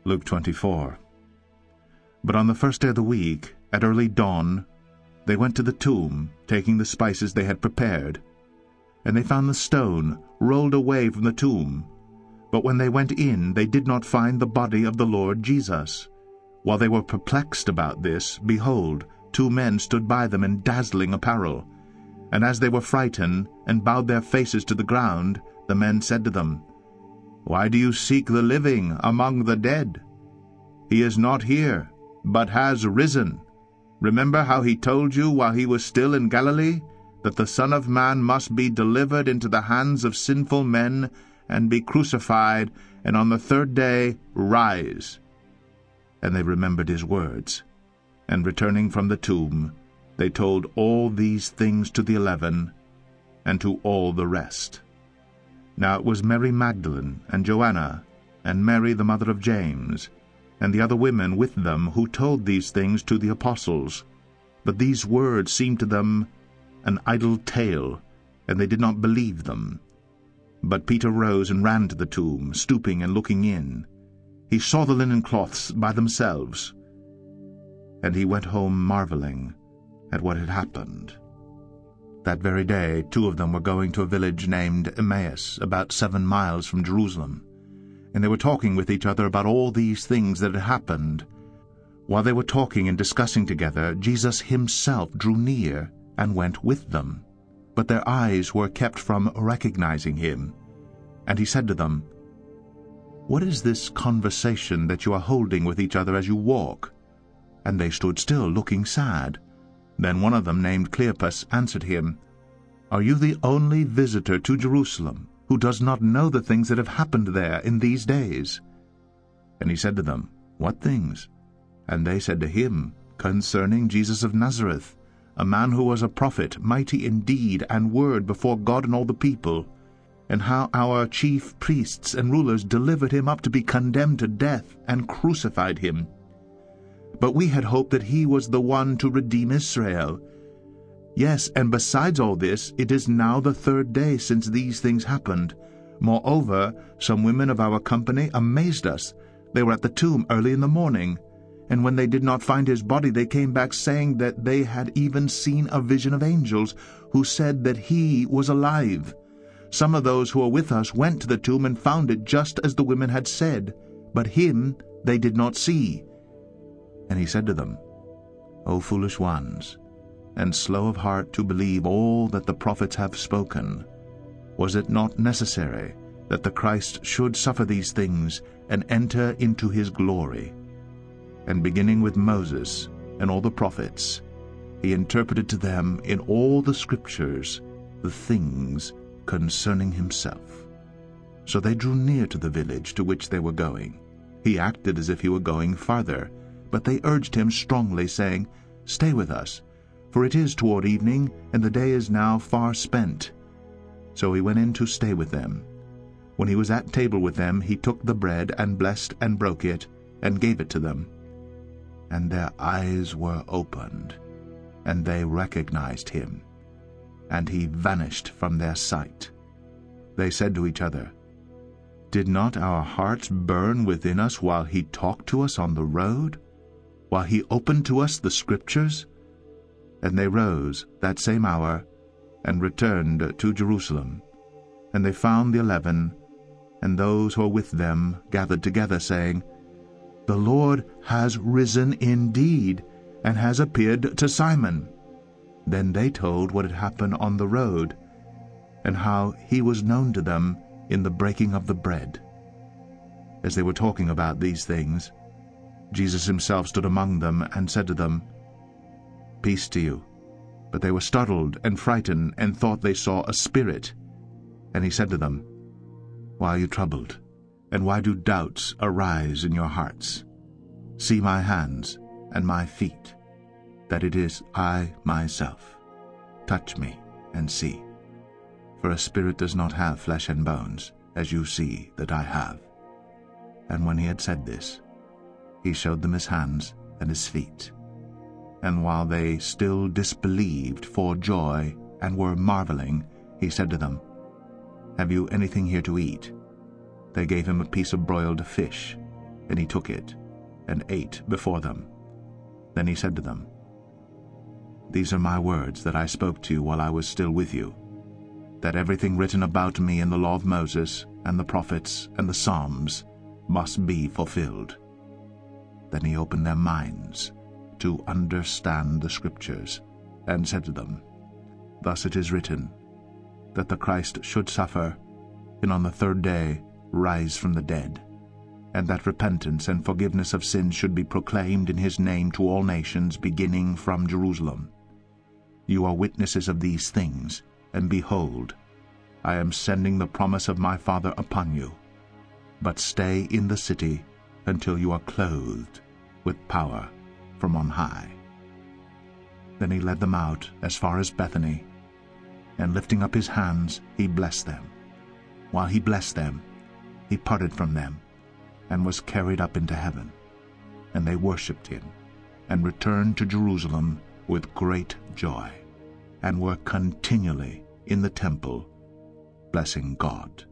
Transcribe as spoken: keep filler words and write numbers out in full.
Luke twenty-four. But on the first day of the week, at early dawn, they went to the tomb, taking the spices they had prepared. And they found the stone rolled away from the tomb. But when they went in, they did not find the body of the Lord Jesus. While they were perplexed about this, behold, two men stood by them in dazzling apparel. And as they were frightened, and bowed their faces to the ground, the men said to them, Why do you seek the living among the dead? He is not here, but has risen. Remember how he told you while he was still in Galilee, that the Son of Man must be delivered into the hands of sinful men, and be crucified, and on the third day rise. And they remembered his words. And returning from the tomb, they told all these things to the eleven, and to all the rest. Now it was Mary Magdalene, and Joanna, and Mary the mother of James, and the other women with them, who told these things to the apostles. But these words seemed to them an idle tale, and they did not believe them. But Peter rose and ran to the tomb, stooping and looking in. He saw the linen cloths by themselves, and he went home marveling at what had happened. That very day two of them were going to a village named Emmaus, about seven miles from Jerusalem, and they were talking with each other about all these things that had happened. While they were talking and discussing together, Jesus himself drew near and went with them. But their eyes were kept from recognizing him. And he said to them, What is this conversation that you are holding with each other as you walk? And they stood still, looking sad. Then one of them, named Cleopas, answered him, Are you the only visitor to Jerusalem who does not know the things that have happened there in these days? And he said to them, What things? And they said to him, Concerning Jesus of Nazareth, a man who was a prophet, mighty in deed and word before God and all the people, and how our chief priests and rulers delivered him up to be condemned to death and crucified him. But we had hoped that he was the one to redeem Israel. Yes, and besides all this, it is now the third day since these things happened. Moreover, some women of our company amazed us. They were at the tomb early in the morning, and when they did not find his body, they came back saying that they had even seen a vision of angels, who said that he was alive. Some of those who were with us went to the tomb and found it just as the women had said, but him they did not see. And he said to them, O foolish ones, and slow of heart to believe all that the prophets have spoken, was it not necessary that the Christ should suffer these things and enter into his glory? And beginning with Moses and all the prophets, he interpreted to them in all the Scriptures the things concerning himself. So they drew near to the village to which they were going. He acted as if he were going farther, but they urged him strongly, saying, Stay with us, for it is toward evening, and the day is now far spent. So he went in to stay with them. When he was at table with them, he took the bread, and blessed and broke it, and gave it to them. And their eyes were opened, and they recognized him, and he vanished from their sight. They said to each other, Did not our hearts burn within us while he talked to us on the road, while he opened to us the Scriptures? And they rose that same hour, and returned to Jerusalem. And they found the eleven, and those who were with them gathered together, saying, The Lord has risen indeed, and has appeared to Simon. Then they told what had happened on the road, and how he was known to them in the breaking of the bread. As they were talking about these things, Jesus himself stood among them and said to them, Peace to you. But they were startled and frightened, and thought they saw a spirit. And he said to them, Why are you troubled, and why do doubts arise in your hearts? See my hands and my feet, that it is I myself. Touch me and see. For a spirit does not have flesh and bones, as you see that I have. And when he had said this, he showed them his hands and his feet. And while they still disbelieved for joy and were marveling, he said to them, Have you anything here to eat? They gave him a piece of broiled fish, And he took it, and ate before them. Then he said to them, "These are my words that I spoke to you while I was still with you, that everything written about me in the law of Moses, and the prophets, and the Psalms, must be fulfilled." Then he opened their minds to understand the Scriptures, and said to them, "Thus it is written, that the Christ should suffer, and on the third day rise from the dead, and that repentance and forgiveness of sins should be proclaimed in his name to all nations, beginning from Jerusalem. You are witnesses of these things, and behold, I am sending the promise of my Father upon you. But stay in the city until you are clothed with power from on high." Then he led them out as far as Bethany, and lifting up his hands, he blessed them. While he blessed them, he parted from them, and was carried up into heaven. And they worshipped him, and returned to Jerusalem with great joy, and were continually in the temple, blessing God.